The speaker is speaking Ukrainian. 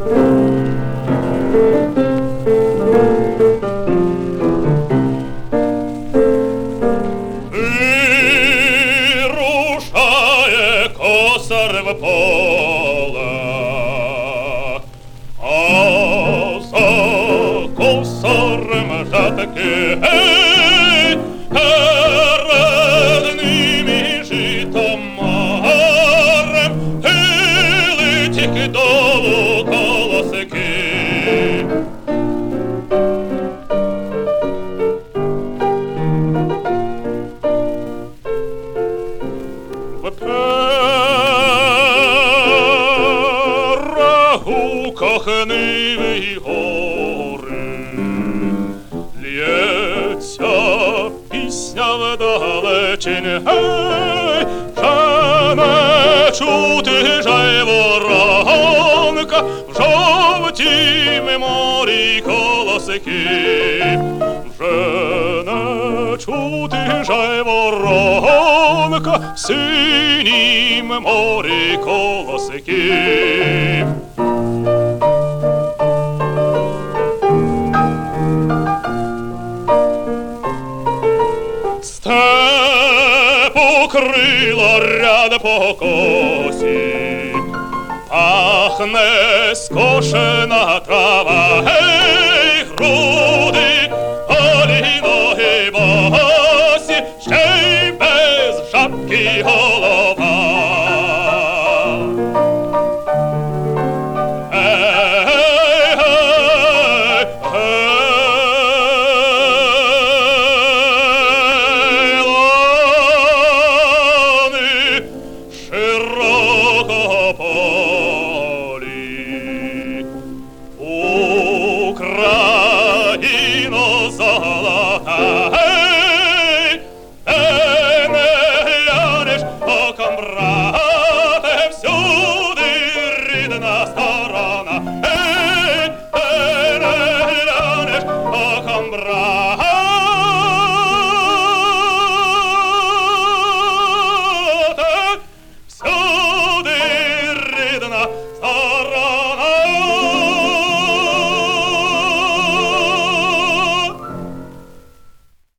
Вирушає косар в поле, а за косарем жатки, гей, перед ними житом марем, і летять долу колосики. У кохниві гори лється пісня вдалечінь, гей, вже не чути жайворонка в жовтім морі колосики, вже не чути жайворонка в синім морі колосики. Степу крила ряд по косі, пахне скошена трава, гей, груди, голі ноги босі, ще й без шапки голова. Україно золота, гей, не глянеш оком, брате, всюди рідна сторона, гей, не глянеш оком, брате.